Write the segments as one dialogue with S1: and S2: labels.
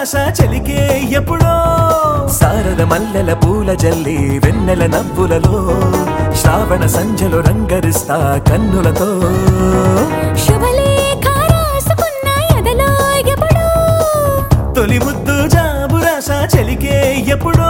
S1: రాస చెలికే ఎప్పుడో సారద మల్లెల పూల జల్లి వెన్నెల నవ్వులలో శ్రావణ సంధ్యలో రంగరిస్తా కన్నులతో
S2: శుభలేఖ రాసుకున్న ఎదలో ఎప్పుడో
S1: తొలి ముద్దు జాబు రాస చెలికే ఎప్పుడో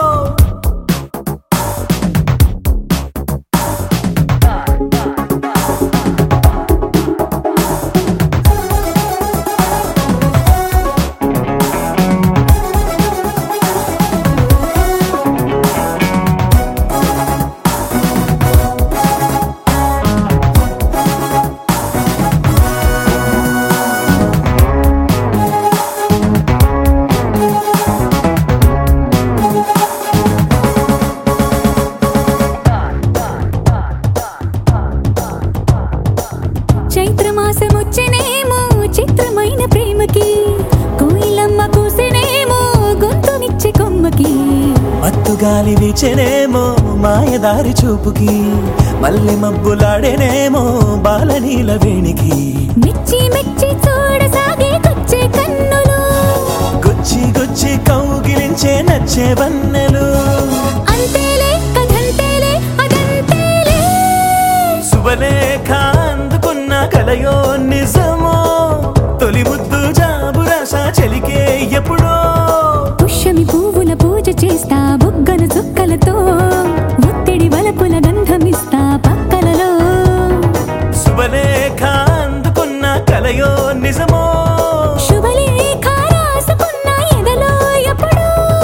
S2: చైత్రమాసమొచ్చినేమో చిత్రమైన ప్రేమకి కోయిలమ్మ కూసినేమో గొంతునిచ్చే కొమ్మకి
S1: మత్తుగాలి వీచెనేమో మాయదారి చూపుకి మల్లె మబ్బులాడేనేమో బాలనీల వేణికి
S2: మెచ్చి మెచ్చి చూడసాగే కొచ్చే కన్నులు
S1: గుచ్చి గుచ్చి కౌగిలించే నచ్చే వన్నెలు
S2: అంతేలే కథంతేలే అదంతేలే
S1: శుభలేఖ అందుకున్న కలయో నిజమో తొలి ముద్దు జాబు రాస చెలికే ఎప్పుడో
S2: పుష్యమి పువ్వుల పూజ చేస్తా బొగ్గన చుక్కలతో ఒత్తిడి వలపుల గంధమిస్తా పక్కలలో
S1: శుభలేఖ అందుకున్న కలయో నిజమో
S2: శుభలేఖ రాసుకున్న ఎదలో ఎప్పుడో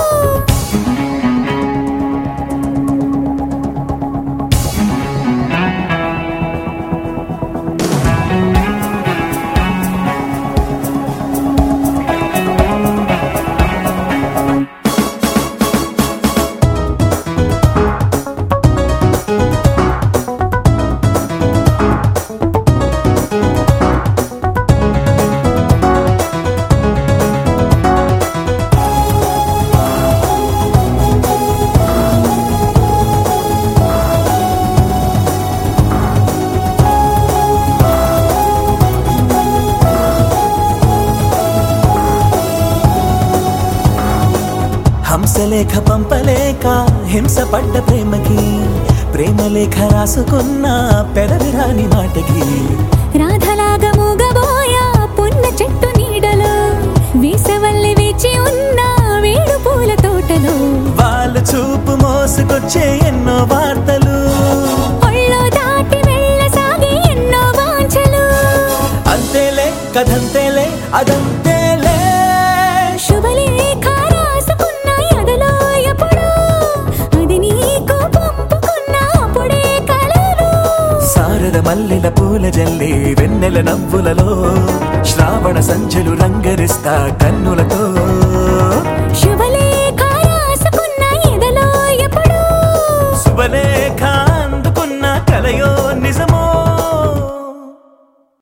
S1: హంసలేఖ పంపలేక హింస పడ్డ ప్రేమకి ప్రేమలేఖ రాసుకున్న పెదవిరాని మాటకి
S2: రాధలాగా మూగబోయా పున్న చెట్టు నీడలో వేసవల్లి వేచి ఉన్న వేడు పూల తోటలో
S1: వాళ్ళు చూపు మోసుకొచ్చే ఎన్నో వార్తలు
S2: ఒళ్ళో దాటి వెళ్ళసాగే ఎన్నో వాంఛలు
S1: అంతేలే కథంతేలే అదంతేలే
S2: శుభలేఖ రాసుకున్న ఎదలో ఎప్పుడో అది నీకు పంపుకున్న అప్పుడే కలలు
S1: సారద మల్లెల పూల జల్లి వెన్నెల నవ్వులలో శ్రావణ సంధ్యలు రంగరిస్తా కన్నులతో